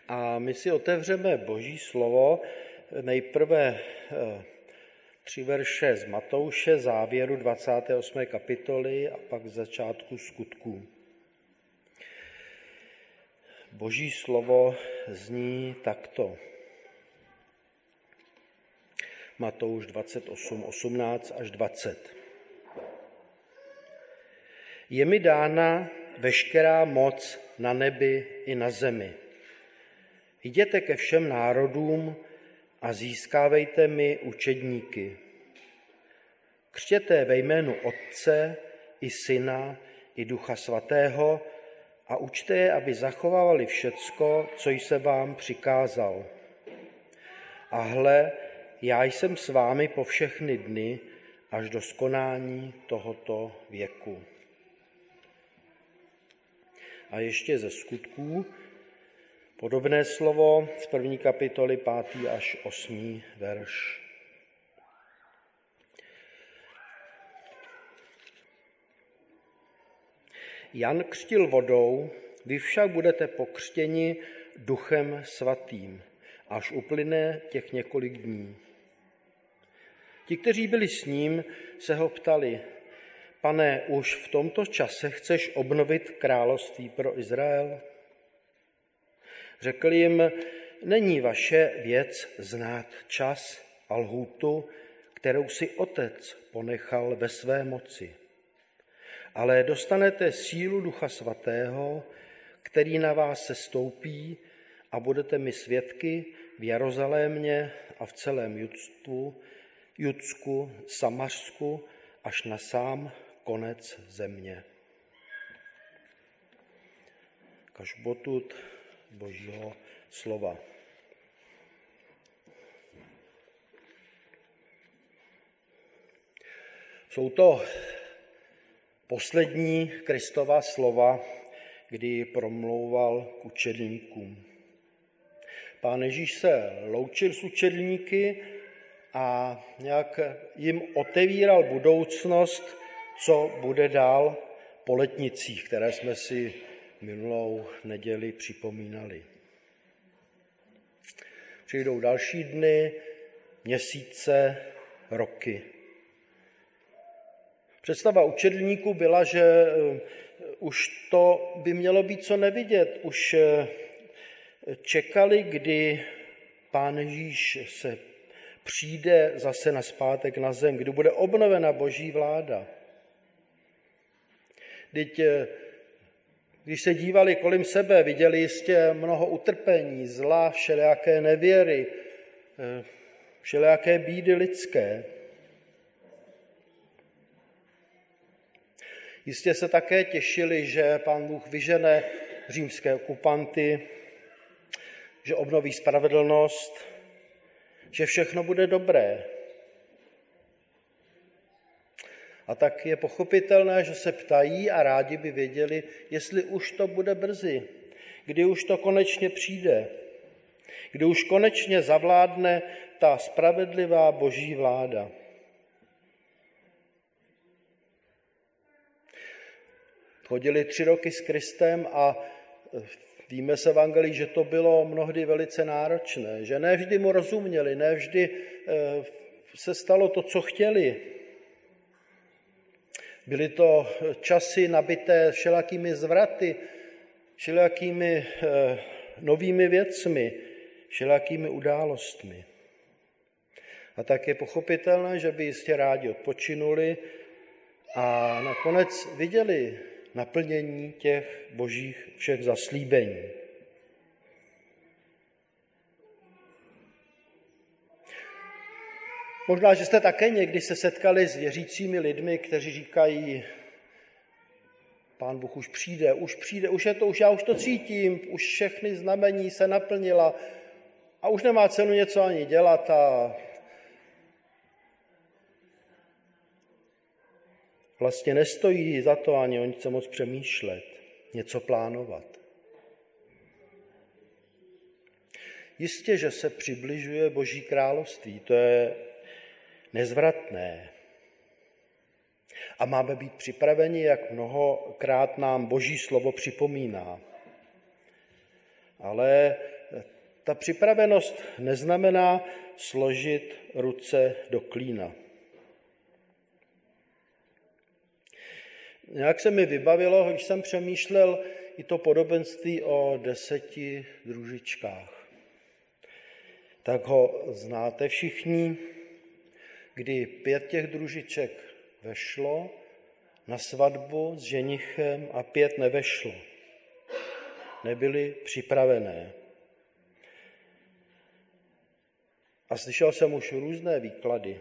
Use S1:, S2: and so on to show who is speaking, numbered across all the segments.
S1: A my si otevřeme Boží slovo, nejprve 3 verše z Matouše, závěru 28. kapitoly a pak z začátku Skutků. Boží slovo zní takto. Matouš 28, 18 až 20. Je mi dána veškerá moc na nebi i na zemi. Jděte ke všem národům a získávejte mi učedníky. Křtěte ve jménu Otce i Syna i Ducha Svatého a učte je, aby zachovávali všecko, co jsem vám přikázal. A hle, já jsem s vámi po všechny dny až do skonání tohoto věku. A ještě ze Skutků, podobné slovo z 1. kapitoly 5. až 8. verš. Jan křtil vodou, vy však budete pokřtěni Duchem Svatým, až uplyne těch několik dní. Ti, kteří byli s ním, se ho ptali: Pane, už v tomto čase chceš obnovit království pro Izrael? Řekl jim: Není vaše věc znát čas a lhůtu, kterou si Otec ponechal ve své moci. Ale dostanete sílu Ducha Svatého, který na vás sestoupí, a budete mi svědky v Jeruzalémě a v celém Judsku, Samařsku, až na sám konec země. Kažbotud Božího slova. Jsou to poslední Kristova slova, kdy promlouval k učedníkům. Pán Ježíš se loučil s učedníky a nějak jim otevíral budoucnost, co bude dál po letnicích, které jsme si minulou neděli připomínali. Přijdou další dny, měsíce, roky. Představa učedníků byla, že už to by mělo být co nevidět. Už čekali, kdy Pán Ježíš se přijde zase nazpátek na zem, kdy bude obnovena Boží vláda. Když se dívali kolem sebe, viděli jistě mnoho utrpení, zla, všelijaké nevěry, všelijaké bídy lidské. Jistě se také těšili, že Pán Bůh vyžene římské okupanty, že obnoví spravedlnost, že všechno bude dobré. A tak je pochopitelné, že se ptají a rádi by věděli, jestli už to bude brzy, kdy už to konečně přijde, kdy už konečně zavládne ta spravedlivá Boží vláda. Chodili 3 roky s Kristem a víme z evangelii, že to bylo mnohdy velice náročné, že ne vždy mu rozuměli, ne vždy se stalo to, co chtěli. Byly to časy nabité všelakými zvraty, všelakými novými věcmi, všelakými událostmi. A tak je pochopitelné, že by jistě rádi odpočinuli a nakonec viděli naplnění těch božích všech zaslíbení. Možná, že jste také někdy se setkali s věřícími lidmi, kteří říkají: Pán Bůh už přijde, já už to cítím, už všechny znamení se naplnila a už nemá cenu něco ani dělat a vlastně nestojí za to ani o něco moc přemýšlet, něco plánovat. Jistě, že se přibližuje Boží království, to je nezvratné. A máme být připraveni, jak mnohokrát nám Boží slovo připomíná. Ale ta připravenost neznamená složit ruce do klína. Nějak se mi vybavilo, když jsem přemýšlel i to podobenství o 10 družičkách. Tak ho znáte všichni, kdy 5 těch družiček vešlo na svatbu s ženichem a 5 nevešlo. Nebyly připravené. A slyšel jsem už různé výklady.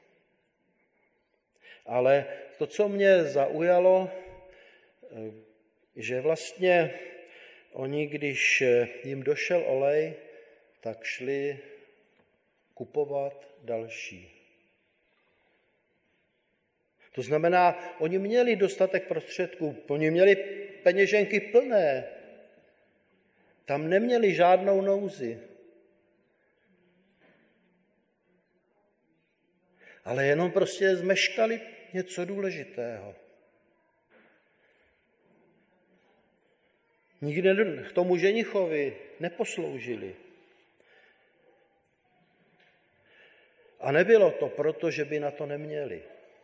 S1: Ale to, co mě zaujalo, že vlastně oni, když jim došel olej, tak šli kupovat další. To znamená, oni měli dostatek prostředků, oni měli peněženky plné. Tam neměli žádnou nouzi. Ale jenom prostě zmeškali něco důležitého. Nikdy k tomu ženichovi neposloužili. A nebylo to proto, že by na to neměli.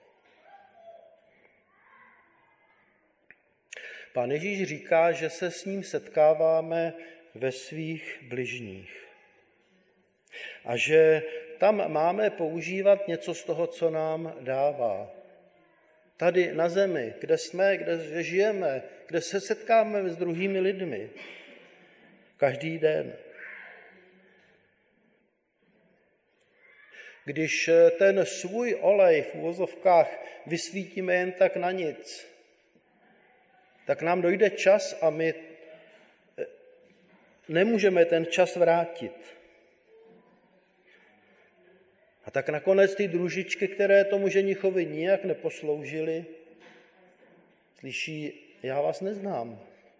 S1: Pán Ježíš říká, že se s ním setkáváme ve svých bližních. A že tam máme používat něco z toho, co nám dává. Tady na zemi, kde jsme, kde žijeme, kde se setkáme s druhými lidmi. Každý den. Když ten svůj olej v uvozovkách vysvítíme jen tak na nic, tak nám dojde čas a my nemůžeme ten čas vrátit. A tak nakonec ty družičky, které tomu ženichovi nijak neposloužily, slyší, já vás neznám.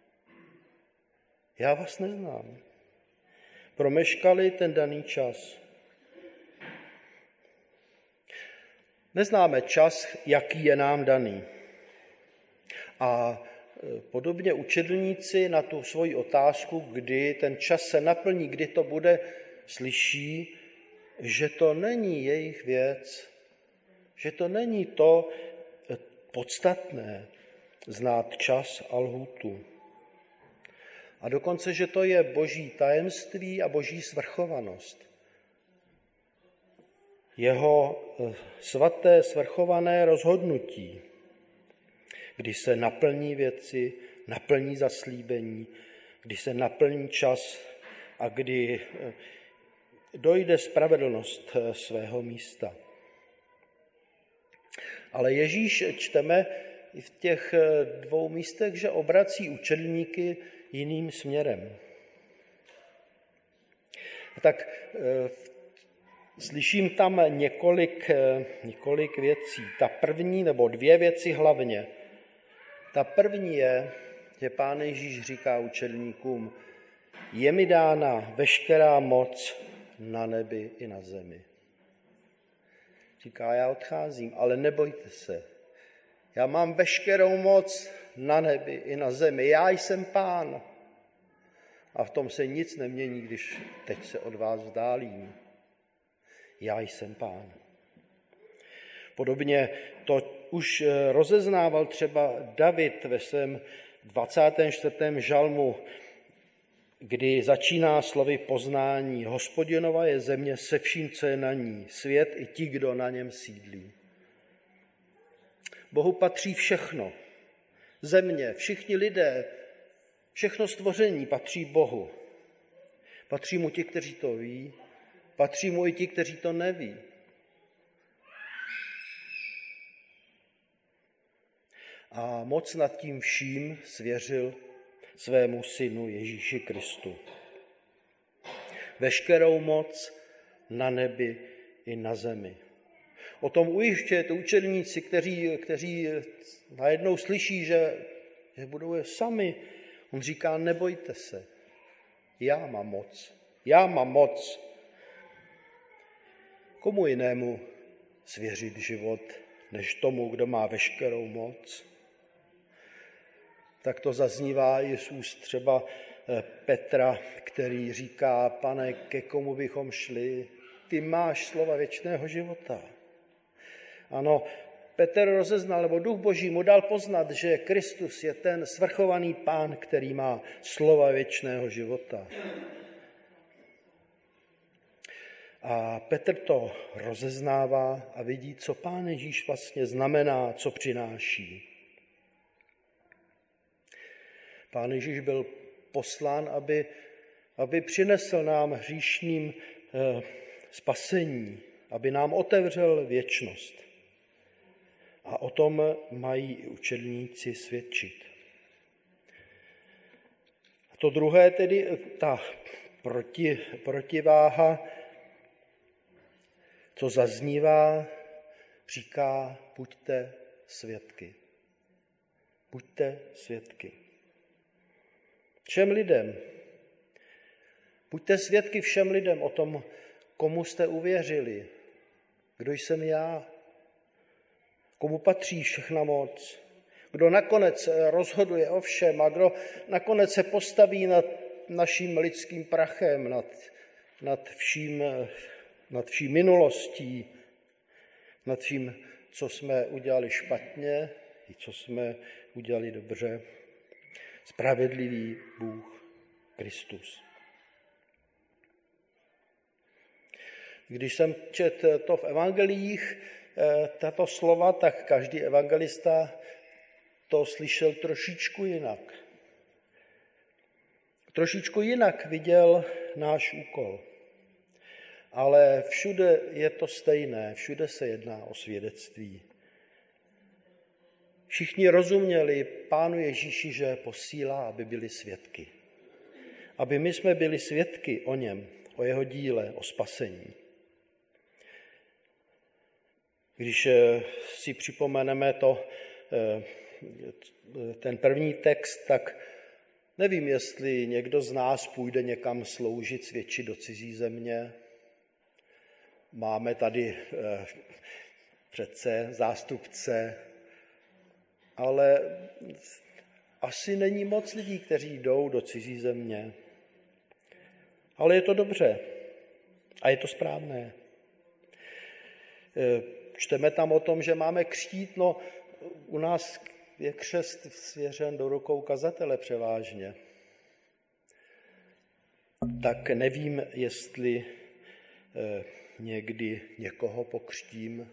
S1: Já vás neznám. Promeškali ten daný čas. Neznáme čas, jaký je nám daný. A podobně učedlníci na tu svoji otázku, kdy ten čas se naplní, kdy to bude, slyší, že to není jejich věc, že to není to podstatné, znát čas a lhůtu. A dokonce, že to je boží tajemství a boží svrchovanost. Jeho svaté svrchované rozhodnutí, kdy se naplní věci, naplní zaslíbení, kdy se naplní čas a kdy dojde spravedlnost svého místa. Ale Ježíš, čteme i v těch 2 místech, že obrací učedníky jiným směrem. Tak slyším tam několik věcí. Ta první, nebo 2 věci hlavně. Ta první je, že Pán Ježíš říká učedníkům, je mi dána veškerá moc na nebi i na zemi. Říká, já odcházím, ale nebojte se. Já mám veškerou moc na nebi i na zemi. Já jsem Pán. A v tom se nic nemění, když teď se od vás vzdálím. Já jsem Pán. Podobně to už rozeznával třeba David ve svém 24. žalmu, kdy začíná slovy poznání. Hospodinova je země se vším, co je na ní, svět i ti, kdo na něm sídlí. Bohu patří všechno. Země, všichni lidé, všechno stvoření patří Bohu. Patří mu ti, kteří to ví, patří mu i ti, kteří to neví. A moc nad tím vším svěřil svému synu Ježíši Kristu. Veškerou moc na nebi i na zemi. O tom ujišťuje to učedníci, kteří najednou slyší, že budou sami. On říká, nebojte se, já mám moc. Já mám moc. Komu jinému svěřit život, než tomu, kdo má veškerou moc? Tak to zaznívá i z úst třeba Petra, který říká: Pane, ke komu bychom šli? Ty máš slova věčného života. Ano, Petr rozeznal, nebo Duch Boží mu dal poznat, že Kristus je ten svrchovaný Pán, který má slova věčného života. A Petr to rozeznává a vidí, co Pán Ježíš vlastně znamená, co přináší. Pán Ježíš byl poslán, aby přinesl nám hříšným spasení, aby nám otevřel věčnost. A o tom mají i učedníci svědčit. A to druhé, tedy ta protiváha, co zaznívá, říká: buďte svědky. Buďte svědky. Všem lidem. Buďte svědky všem lidem o tom, komu jste uvěřili, kdo jsem já, komu patří všechna moc, kdo nakonec rozhoduje o všem a kdo nakonec se postaví nad naším lidským prachem, nad vším minulostí, nad vším, co jsme udělali špatně i co jsme udělali dobře. Spravedlivý Bůh Kristus. Když jsem četl to v evangeliích, tato slova, tak každý evangelista to slyšel trošičku jinak. Trošičku jinak viděl náš úkol. Ale všude je to stejné, všude se jedná o svědectví. Všichni rozuměli Pánu Ježíši, že posílá, aby byli svědky. Aby my jsme byli svědky o něm, o jeho díle, o spasení. Když si připomeneme ten první text, tak nevím, jestli někdo z nás půjde někam sloužit, svědčit do cizí země. Máme tady přece zástupce, ale asi není moc lidí, kteří jdou do cizí země. Ale je to dobře a je to správné. Čteme tam o tom, že máme křtít, no u nás je křest svěřen do rukou kazatele převážně. Tak nevím, jestli někdy někoho pokřtím.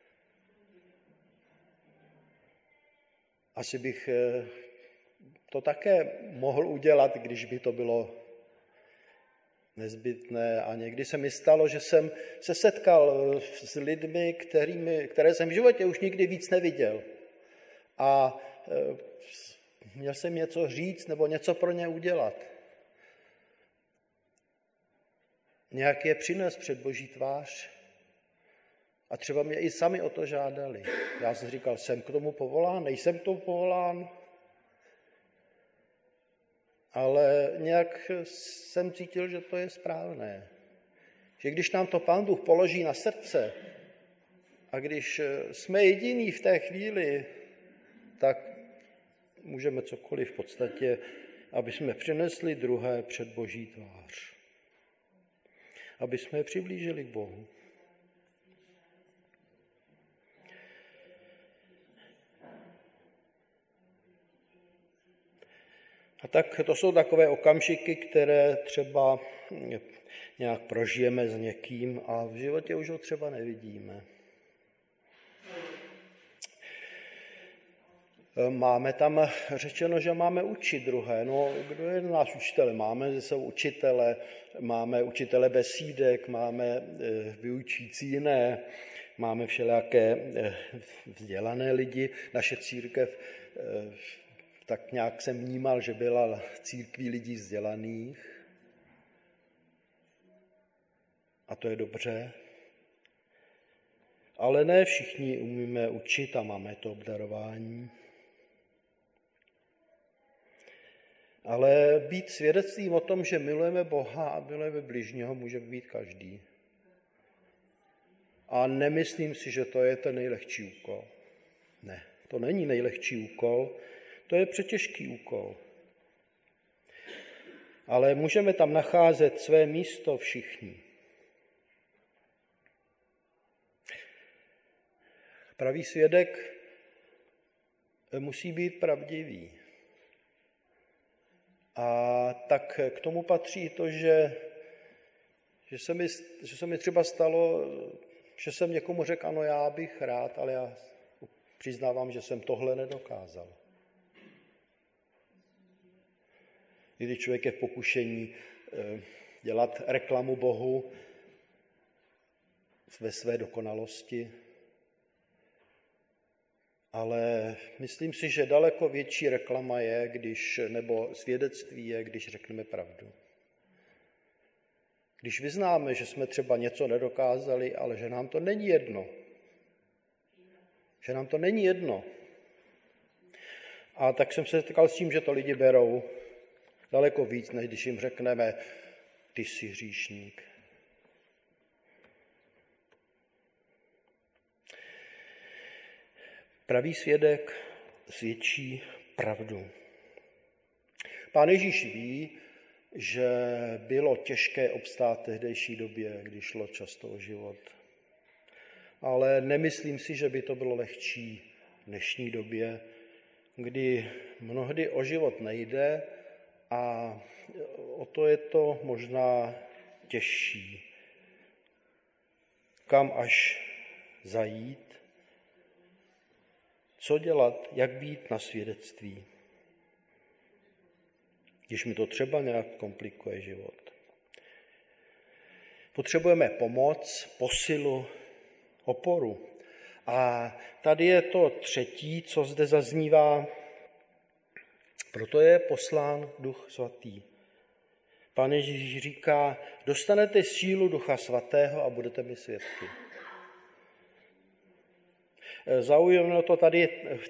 S1: Asi bych to také mohl udělat, když by to bylo nezbytné. A někdy se mi stalo, že jsem se setkal s lidmi, které jsem v životě už nikdy víc neviděl. A měl jsem něco říct nebo něco pro ně udělat. Nějak je přines před Boží tvář. A třeba mě i sami o to žádali. Já jsem říkal, jsem k tomu povolán, nejsem k tomu povolán. Ale nějak jsem cítil, že to je správné. Že když nám to Pán Bůh položí na srdce a když jsme jediní v té chvíli, tak můžeme cokoliv v podstatě, aby jsme přinesli druhé před Boží tvář. Aby jsme je přiblížili k Bohu. A tak to jsou takové okamžiky, které třeba nějak prožijeme s někým a v životě už ho třeba nevidíme. Máme tam řečeno, že máme učit druhé. No, kdo je náš učitel? Máme jsou učitele, máme učitele besídek, máme vyučící jiné, máme všelijaké vzdělané lidi. Naše církev, tak nějak jsem vnímal, že byla církví lidí vzdělaných. A to je dobře. Ale ne všichni umíme učit a máme to obdarování. Ale být svědectvím o tom, že milujeme Boha a milujeme bližního, může být každý. A nemyslím si, že to je ten nejlehčí úkol. Ne, to není nejlehčí úkol, to je přetěžký úkol. ale můžeme tam nacházet své místo všichni. Pravý svědek musí být pravdivý. A tak k tomu patří to, že se mi třeba stalo, že jsem někomu řekl, ano, já bych rád, ale já přiznávám, že jsem tohle nedokázal. Když člověk je v pokušení dělat reklamu Bohu ve své dokonalosti, ale myslím si, že daleko větší reklama je, nebo svědectví je, když řekneme pravdu. Když vyznáme, že jsme třeba něco nedokázali, ale že nám to není jedno. Že nám to není jedno. A tak jsem se setkal s tím, že to lidi berou daleko víc, než když jim řekneme, ty jsi hříšník. Pravý svědek svědčí pravdu. Pán Ježíš ví, že bylo těžké obstát v tehdejší době, když šlo často o život. Ale nemyslím si, že by to bylo lehčí v dnešní době, kdy mnohdy o život nejde a o to je to možná těžší. Kam až zajít? Co dělat? Jak být na svědectví? Když mi to třeba nějak komplikuje život. Potřebujeme pomoc, posilu, oporu. A tady je to třetí, co zde zaznívá. Proto je poslán Duch Svatý. Pán Ježíš říká, dostanete sílu Ducha Svatého a budete mi svědky. Zaujíme to tady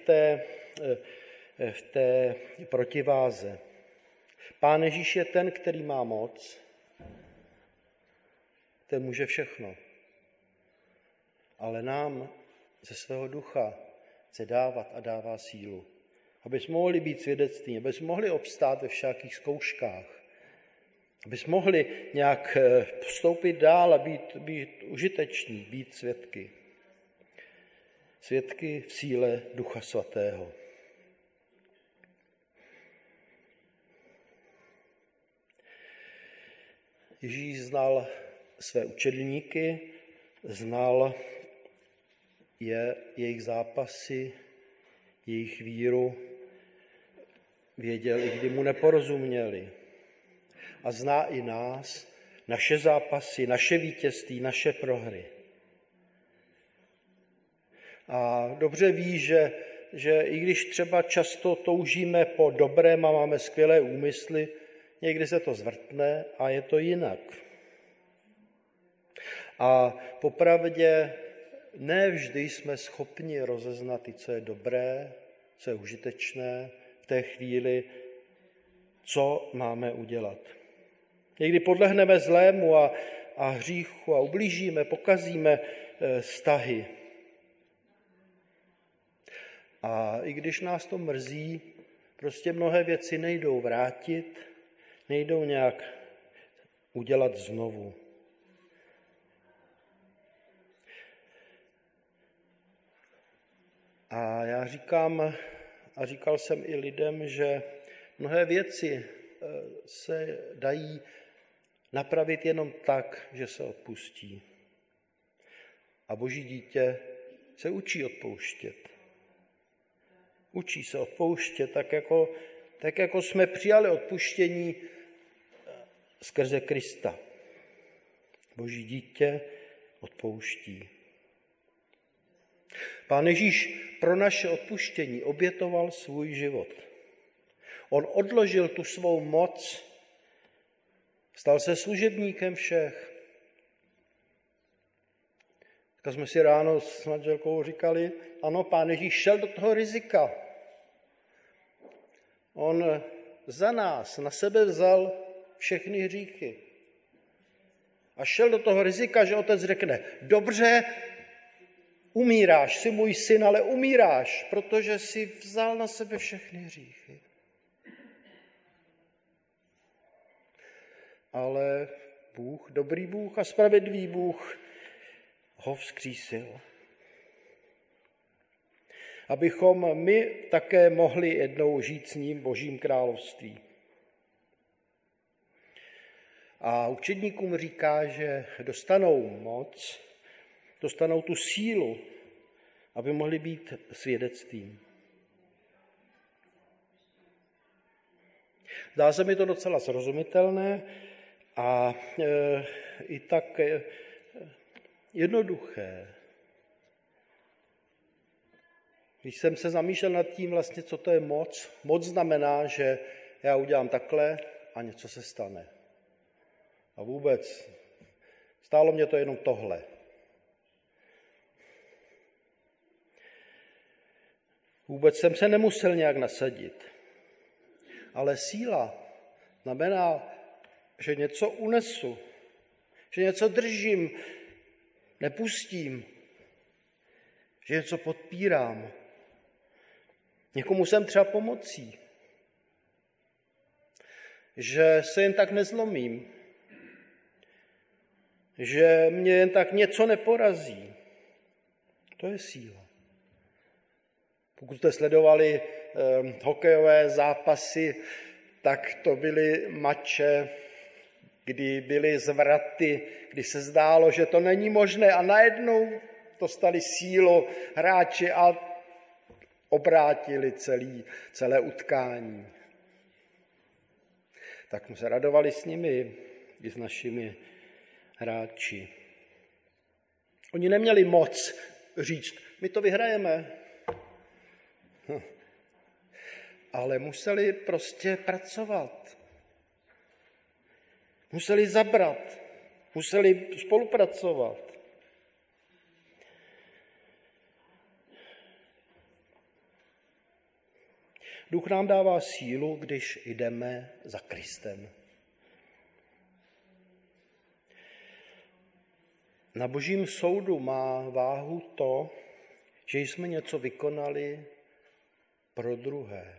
S1: v té protiváze. Pán Ježíš je ten, který má moc, ten může všechno. Ale nám ze svého ducha chce dávat a dává sílu. Aby jsme mohli být svědectví, aby jsme mohli obstát ve všakých zkouškách. Aby jsme mohli nějak vstoupit dál a být užiteční, být svědky. Svědky v síle Ducha Svatého. Ježíš znal své učedníky, znal jejich zápasy, jejich víru, věděl, i kdy mu neporozuměli. A zná i nás, naše zápasy, naše vítězství, naše prohry. A dobře ví, že i když třeba často toužíme po dobrém a máme skvělé úmysly, někdy se to zvrtne a je to jinak. A popravdě ne vždy jsme schopni rozeznat i co je dobré, co je užitečné v té chvíli, co máme udělat. Někdy podlehneme zlému a hříchu a ublížíme, pokazíme vztahy. A i když nás to mrzí, prostě mnohé věci nejdou vrátit, nejdou nějak udělat znovu. A já říkal jsem i lidem, že mnohé věci se dají napravit jenom tak, že se odpustí. A Boží dítě se učí odpouštět. Učí se odpouštět, tak jako jsme přijali odpuštění skrze Krista. Boží dítě odpouští. Pán Ježíš pro naše odpuštění obětoval svůj život. On odložil tu svou moc, stal se služebníkem všech. Tak jsme si ráno s manželkou říkali, ano, Pán Ježíš šel do toho rizika. On za nás na sebe vzal všechny hříchy. A šel do toho rizika, že otec řekne, dobře, umíráš, jsi můj syn, ale umíráš, protože jsi vzal na sebe všechny hříchy. ale Bůh, dobrý Bůh a spravedlivý Bůh ho vzkřísil. Abychom my také mohli jednou žít s ním v Božím království. A učedníkům říká, že dostanou moc, dostanou tu sílu, aby mohli být svědectvím. Zdá se mi to docela srozumitelné a i tak jednoduché. Když jsem se zamýšlel nad tím vlastně, co to je moc, moc znamená, že já udělám takhle a něco se stane. A vůbec stálo mě to jenom tohle. Vůbec jsem se nemusel nějak nasadit. Ale síla znamená, že něco unesu, že něco držím, nepustím, že něco podpírám. Někomu jsem třeba pomocí, že se jen tak nezlomím, že mě jen tak něco neporazí. To je síla. Pokud jste sledovali hokejové zápasy, tak to byly mače, kdy byly zvraty, kdy se zdálo, že to není možné a najednou dostali sílu hráči a obrátili celé utkání. Tak jsme se radovali s nimi i s našimi hráči. Oni neměli moc říct, my to vyhrajeme, ale museli prostě pracovat. Museli zabrat, museli spolupracovat. Duch nám dává sílu, když jdeme za Kristem. Na Božím soudu má váhu to, že jsme něco vykonali pro druhé.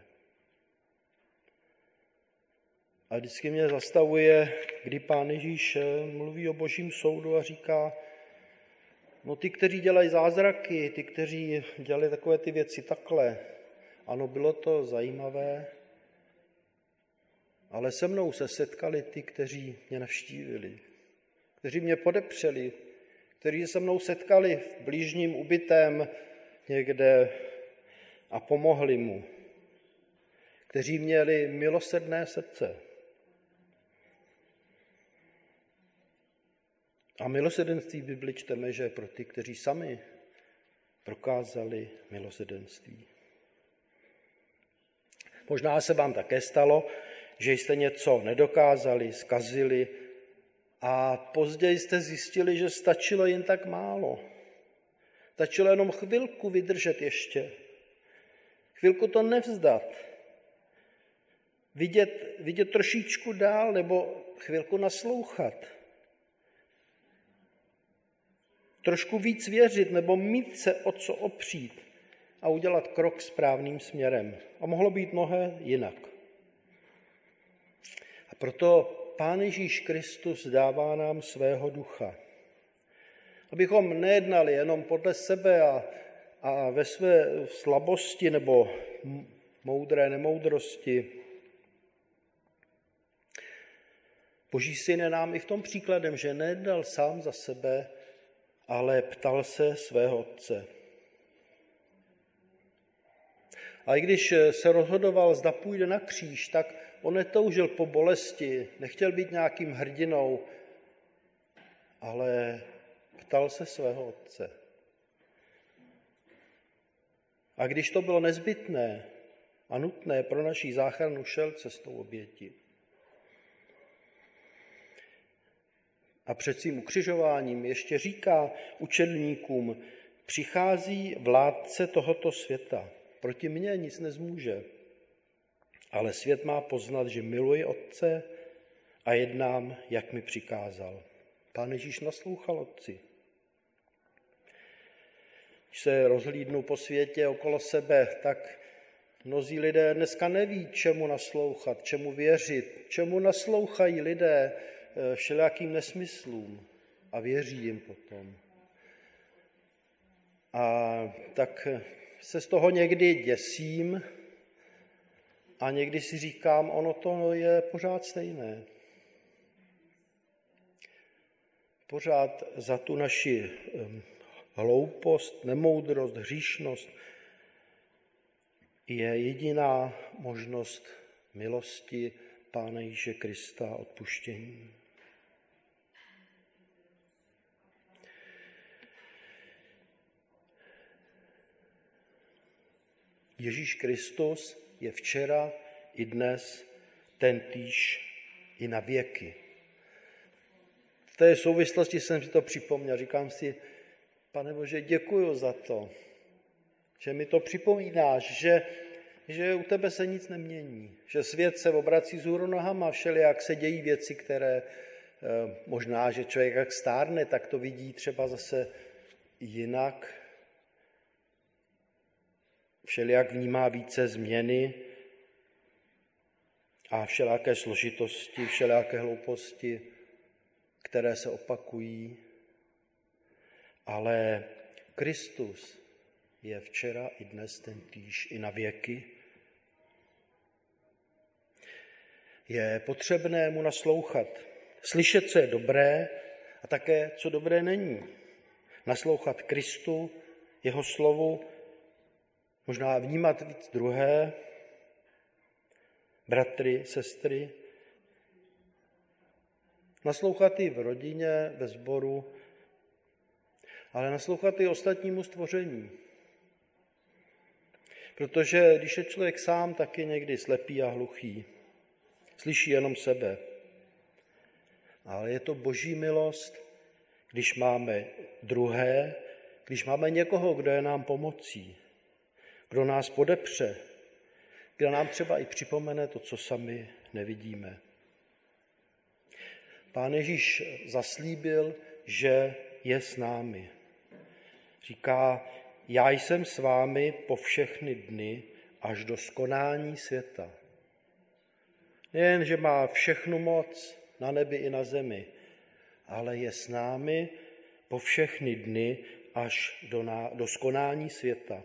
S1: A vždycky mě zastavuje, kdy Pán Ježíš mluví o Božím soudu a říká, no ty, kteří dělají zázraky, ty, kteří dělali takové ty věci takhle, ano, bylo to zajímavé, ale se mnou se setkali ty, kteří mě navštívili, kteří mě podepřeli, kteří se mnou setkali v blížním ubytém někde a pomohli mu, kteří měli milosrdné srdce. A milosrdenství v Bibli čteme, že pro ty, kteří sami prokázali milosrdenství. Možná se vám také stalo, že jste něco nedokázali, zkazili a později jste zjistili, že stačilo jen tak málo. Stačilo jenom chvilku vydržet ještě. Chvilku to nevzdat. Vidět trošičku dál nebo chvilku naslouchat. Trošku víc věřit nebo mít se o co opřít a udělat krok správným směrem. A mohlo být mnohé jinak. A proto Pán Ježíš Kristus dává nám svého ducha. Abychom nejednali jenom podle sebe a ve své slabosti nebo moudré nemoudrosti. Boží syn je nám i v tom příkladem, že nejednal sám za sebe, ale ptal se svého otce. A i když se rozhodoval, zda půjde na kříž, tak on netoužil po bolesti, nechtěl být nějakým hrdinou, ale ptal se svého otce. A když to bylo nezbytné a nutné pro naši záchranu, šel cestou oběti. A před svým ukřižováním ještě říká učedníkům, přichází vládce tohoto světa. Proti mně nic nezmůže, ale svět má poznat, že miluji Otce a jednám, jak mi přikázal. Pán Ježíš naslouchal Otci. Když se rozhlídnu po světě okolo sebe, tak mnozí lidé dneska neví, čemu naslouchat, čemu věřit, čemu naslouchají lidé všelijakým nesmyslům a věří jim potom. A tak se z toho někdy děsím a někdy si říkám, ono to je pořád stejné. Pořád za tu naši hloupost, nemoudrost, hříšnost je jediná možnost milosti Pána Ježíše Krista, odpuštění. Ježíš Kristus je včera i dnes tentýž i na věky. V té souvislosti jsem si to připomněl. Říkám si, Pane Bože, děkuju za to, že mi to připomínáš, že u tebe se nic nemění, že svět se obrací vzhůru nohama, všelijak se dějí věci, které možná, že člověk jak stárne, tak to vidí třeba zase jinak. Všelijak vnímá více změny a všelijaké složitosti, všelijaké hlouposti, které se opakují. Ale Kristus je včera i dnes tentýž i na věky. Je potřebné mu naslouchat, slyšet, co je dobré a také, co dobré není. Naslouchat Kristu, jeho slovu, možná vnímat víc druhé, bratry, sestry, naslouchat i v rodině, ve sboru, ale naslouchat i ostatnímu stvoření. Protože když je člověk sám, tak je někdy slepý a hluchý. Slyší jenom sebe. Ale je to Boží milost, když máme druhé, když máme někoho, kdo je nám pomocí, kdo nás podepře, kdo nám třeba i připomene to, co sami nevidíme. Pán Ježíš zaslíbil, že je s námi. Říká, já jsem s vámi po všechny dny až do skonání světa. Nejen, že má všechnu moc na nebi i na zemi, ale je s námi po všechny dny až do skonání světa.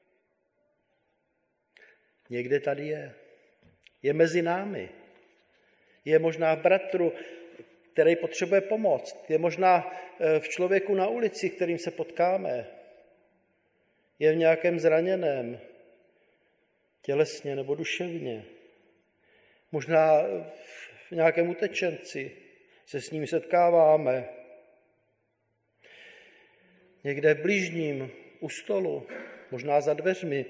S1: Někde tady je. Je mezi námi. Je možná v bratru, který potřebuje pomoc. Je možná v člověku na ulici, kterým se potkáme. Je v nějakém zraněném, tělesně nebo duševně. Možná v nějakém utečenci se s ním setkáváme. Někde v bližním, u stolu, možná za dveřmi.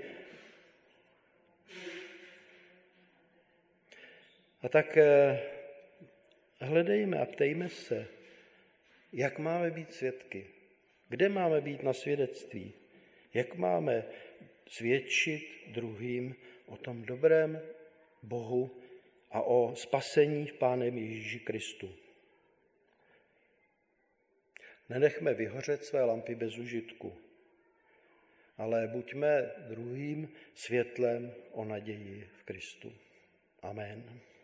S1: A tak hledejme a ptejme se, jak máme být svědky, kde máme být na svědectví, jak máme svědčit druhým o tom dobrém Bohu a o spasení v Pánem Ježíši Kristu. Nenechme vyhořet své lampy bez užitku, ale buďme druhým světlem o naději v Kristu. Amen.